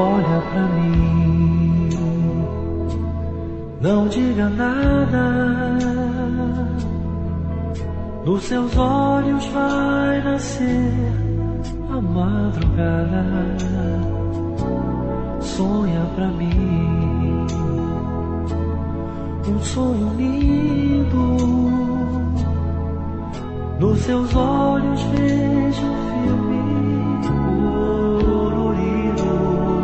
Olha pra mim, não diga nada. Nos seus olhos vai nascer a madrugada. Sonha pra mim um sonho lindo. Nos seus olhos vejo um filme colorido.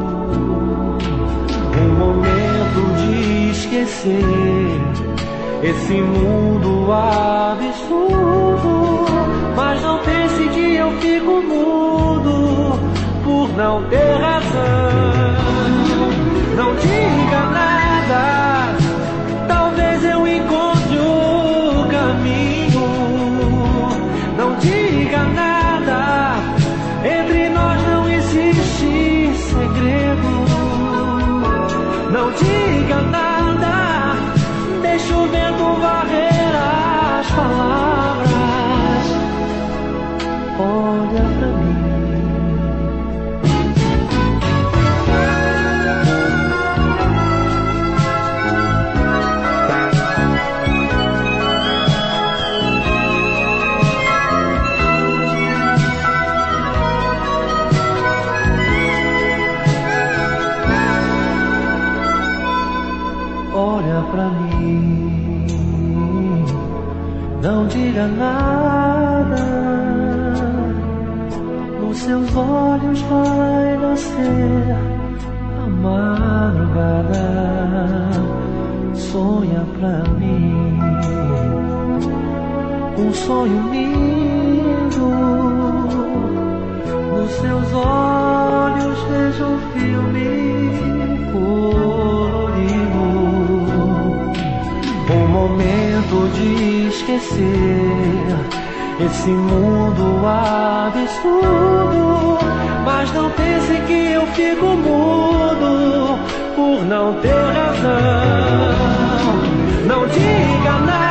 Um momento de esquecer esse mundo absurdo. Mas não pense que eu fico mudo por não ter razão. Não diga nada, talvez eu encontre o caminho. Não diga nada, entre nós não existe segredo. Não diga nada, deixa o vento varrer as palavras. Olha pra mim. Olha pra mim, não diga nada. Nos seus olhos vai nascer a madrugada. Sonha pra mim um sonho lindo. Nos seus olhos vejo um filme colorido. Um momento de esquecer esse mundo absurdo. Mas não pense que eu fico mudo por não ter razão. Não diga nada,